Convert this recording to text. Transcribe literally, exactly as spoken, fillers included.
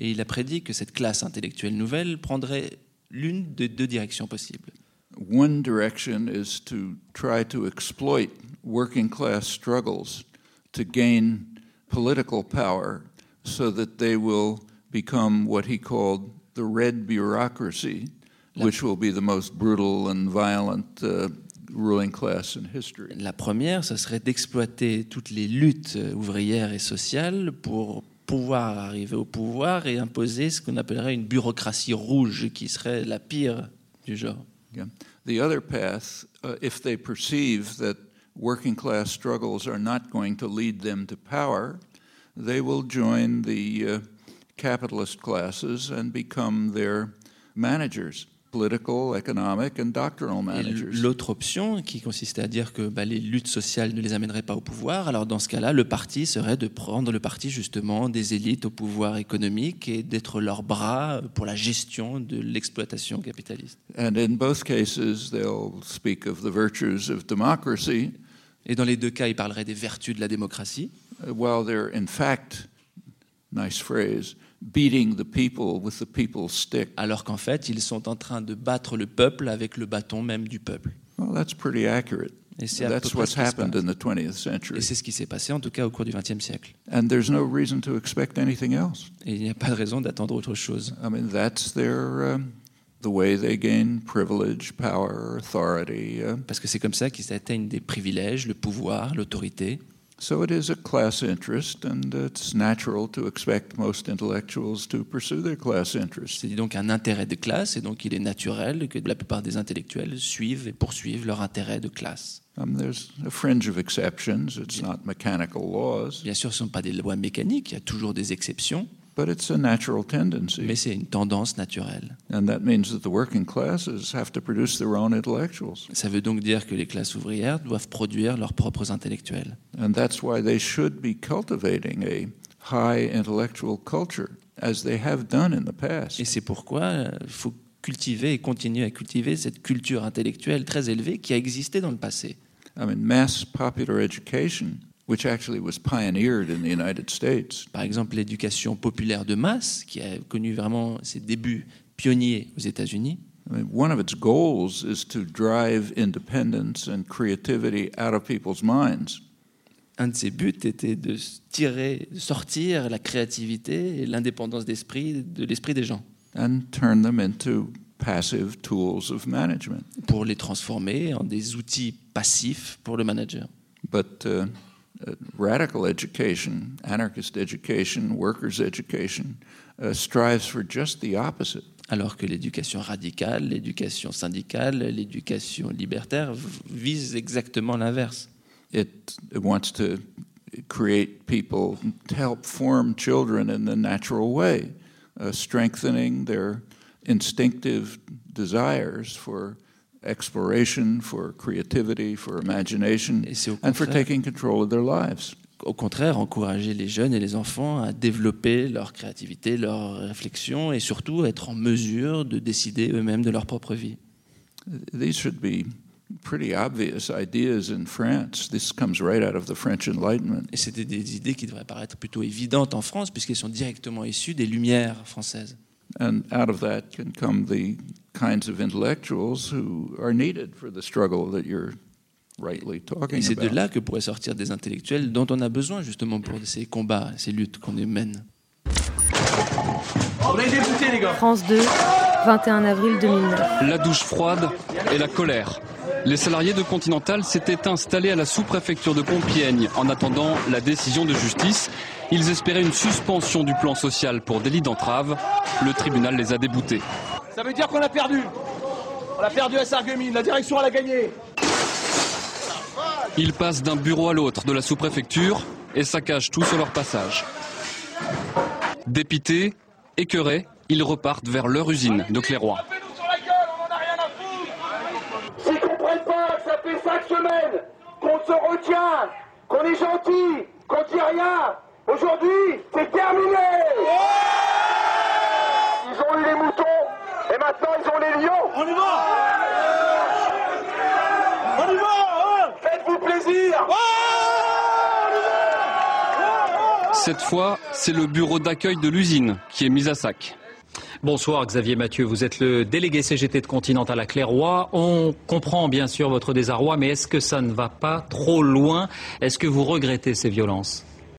Et il a prédit que cette classe intellectuelle nouvelle prendrait l'une de deux directions possibles. One direction is to try to exploit working class struggles to gain political power so that they will become what he called the red bureaucracy, La... which will be the most brutal and violent uh, ruling class in history. La première, ce serait d'exploiter toutes les luttes ouvrières et sociales pour pouvoir arriver au pouvoir et imposer ce qu'on appellerait une bureaucratie rouge, qui serait la pire du genre. Yeah. The other path, uh, if they perceive that working class struggles are not going to lead them to power, they will join the uh, capitalist classes and become their managers. Political, economic and doctrinal managers. Et l'autre option, qui consistait à dire que bah, les luttes sociales ne les amèneraient pas au pouvoir, alors dans ce cas-là, le parti serait de prendre le parti justement des élites au pouvoir économique et d'être leur bras pour la gestion de l'exploitation capitaliste. And in both cases, they'll speak of the virtues of democracy. Et dans les deux cas, ils parleraient des vertus de la démocratie. While they're in fact, nice phrase, beating the people with the people's stick. Alors qu'en fait, ils sont en train de battre le peuple avec le bâton même du peuple. Well, that's pretty accurate. Et c'est that's what's happened in the twentieth century. Et c'est ce qui s'est passé en tout cas au cours du vingtième siècle. And there's no reason to expect anything else. Et il n'y a pas de raison d'attendre autre chose. I mean, that's their um, the way they gain privilege, power, authority. Uh, Parce que c'est comme ça qu'ils atteignent des privilèges, le pouvoir, l'autorité. So it is a class interest, and it's natural to expect most intellectuals to pursue their class interest. C'est donc un intérêt de classe, et donc il est naturel que la plupart des intellectuels suivent et poursuivent leur intérêt de classe. Um, there's a fringe of exceptions. It's not mechanical laws. Bien sûr, ce ne sont pas des lois mécaniques, il y a toujours des exceptions. But it's a natural tendency. Mais c'est une tendance naturelle. And that means that the working classes have to produce their own intellectuals. Ça veut donc dire que les classes ouvrières doivent produire leurs propres intellectuels. And that's why they should be cultivating a high intellectual culture, as they have done in the past. Et c'est pourquoi il faut cultiver et continuer à cultiver cette culture intellectuelle très élevée qui a existé dans le passé. I mean, mass popular education, which actually was pioneered in the United States. Par exemple, l'éducation populaire de masse, qui a connu vraiment ses débuts pionniers aux États-Unis. I mean, one of its goals is to drive independence and creativity out of people's minds. Un de ses buts était de tirer, de sortir la créativité et l'indépendance d'esprit de l'esprit des gens. And turn them into passive tools of management. Pour les transformer en des outils passifs pour le manager. But uh, Uh, radical education, anarchist education, workers' education, uh, strives for just the opposite. Alors que l'éducation radicale, l'éducation syndicale, l'éducation libertaire vise exactement l'inverse. It, it wants to create people, to help form children in the natural way, uh, strengthening their instinctive desires for exploration, for creativity, for imagination, and for taking control of their lives. Au contraire, encourager les jeunes et les enfants à développer leur créativité, leur réflexion, et surtout être en mesure de décider eux-mêmes de leur propre vie. These should be pretty obvious ideas in France. This comes right out of the French Enlightenment. Et c'était des idées qui devraient paraître plutôt évidentes en France, puisqu'elles sont directement issues des Lumières françaises. And out of that can come the kinds of intellectuals who are needed for the struggle that you're rightly talking about. Et c'est de là que pourraient sortir des intellectuels dont on a besoin justement pour ces combats, ces luttes qu'on mène. France deux, vingt et un avril deux mille neuf. La douche froide et la colère. Les salariés de Continental s'étaient installés à la sous-préfecture de Compiègne en attendant la décision de justice. Ils espéraient une suspension du plan social pour délit d'entrave. Le tribunal les a déboutés. Ça veut dire qu'on a perdu. On a perdu à Sarreguemines. La direction, elle a gagné. Ils passent d'un bureau à l'autre de la sous-préfecture et saccagent tout sur leur passage. Dépités, écœurés, ils repartent vers leur usine de Clairoy. S'ils ne comprennent pas que ça fait cinq semaines qu'on se retient, qu'on est gentil, qu'on dit rien, aujourd'hui, c'est terminé. Ils ont eu les moutons et maintenant ils ont les lions. On y va. On y va. Faites-vous plaisir. Cette fois, c'est le bureau d'accueil de l'usine qui est mis à sac. Bonsoir Xavier Mathieu, vous êtes le délégué C G T de Continental à Clairoy. On comprend bien sûr votre désarroi, mais est-ce que ça ne va pas trop loin? Est-ce que vous regrettez ces violences?